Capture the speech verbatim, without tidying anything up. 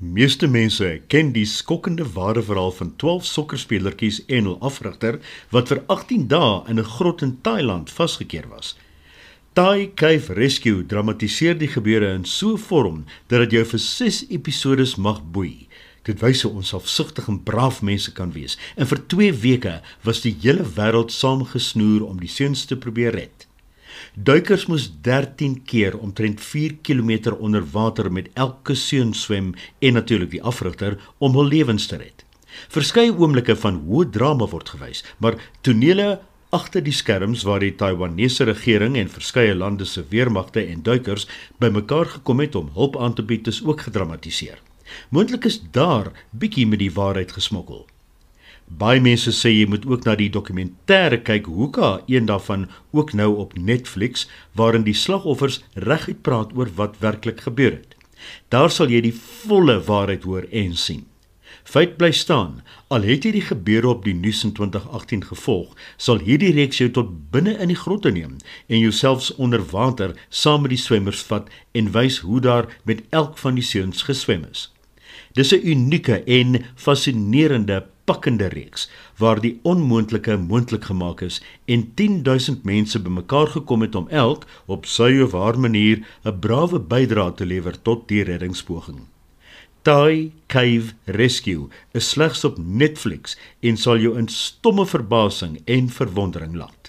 Meeste mense ken die skokkende ware verhaal van twaalf sokkerspelertjies en hul afrigter wat vir agttien dae in 'n grot in Thailand vasgekeer was. Thai Cave Rescue dramatiseer die gebeure in so 'n vorm dat dit jou vir ses episodes mag boei. Dit wys hoe ons afsigtig en braaf mense kan wees. En vir twee weke was die hele wêreld saamgesnoer om die seuns te probeer red. Duikers moes dertien keer omtrent vier kilometer onder water met elke seun swem en natuurlik die afrigter om hul lewens te red. Verskeie oomblikke van hoë drama word gewys, maar tonele agter die skerms waar die Taiwanese regering en verskeie lande se weermagte en duikers bymekaar gekom het om hulp aan te bied is ook gedramatiseer. Moontlik is daar bietjie met die waarheid gesmokkel. Baie mense sê jy moet ook na die dokumentêre kyk Hoeka, een daarvan ook nou op Netflix, waarin die slagoffers reguit praat oor wat werklik gebeur het. Daar sal jy die volle waarheid hoor en sien. Feit bly staan, al het jy die gebeure op die nuus in twintig agttien gevolg, sal hierdie reeks jou tot binne in die grotte neem en jou selfs onder water saam met die swemmers vat en wys hoe daar met elk van die seuns geswem is. Dis 'n unieke en fascinerende pakkende reeks, waar die onmoontlike moontlik gemaak is en tien duisend mense bymekaar gekom het om elk, op sy of haar manier, 'n brawe bydrae te lewer tot die reddingspoging. Thai Cave Rescue is slegs op Netflix en sal jou in stomme verbasing en verwondering laat.